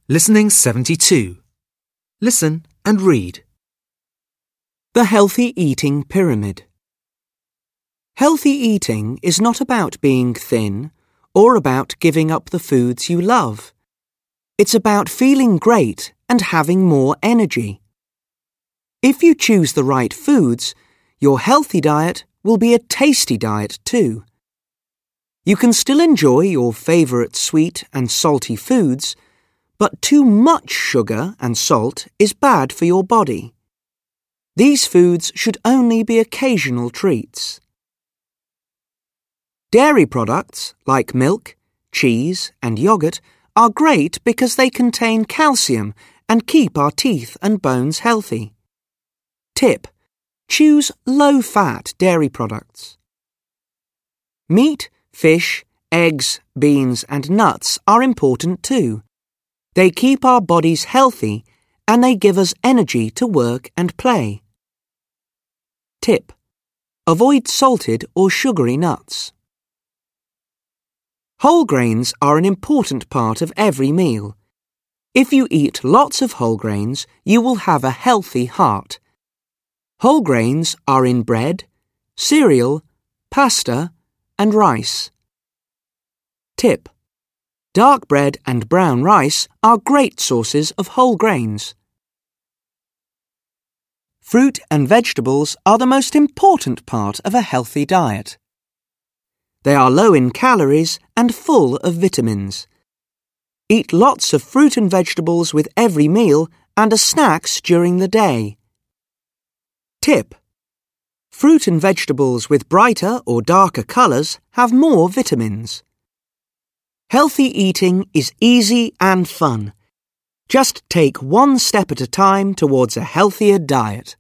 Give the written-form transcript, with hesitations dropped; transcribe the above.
Listening 72. Listen and read. The Healthy Eating Pyramid. Healthy eating is not about being thin or about giving up the foods you love. It's about feeling great and having more energy. If you choose the right foods, your healthy diet will be a tasty diet too. You can still enjoy your favourite sweet and salty foods, but too much sugar and salt is bad for your body. These foods should only be occasional treats. Dairy products like milk, cheese and yogurt are great because they contain calcium and keep our teeth and bones healthy. Tip: choose low-fat dairy products. Meat, fish, eggs, beans and nuts are important too. They keep our bodies healthy and they give us energy to work and play. Tip: avoid salted or sugary nuts. Whole grains are an important part of every meal. If you eat lots of whole grains, you will have a healthy heart. Whole grains are in bread, cereal, pasta, and rice. Tip: dark bread and brown rice are great sources of whole grains. Fruit and vegetables are the most important part of a healthy diet. They are low in calories and full of vitamins. Eat lots of fruit and vegetables with every meal and as snacks during the day. Tip: fruit and vegetables with brighter or darker colours have more vitamins. Healthy eating is easy and fun. Just take one step at a time towards a healthier diet.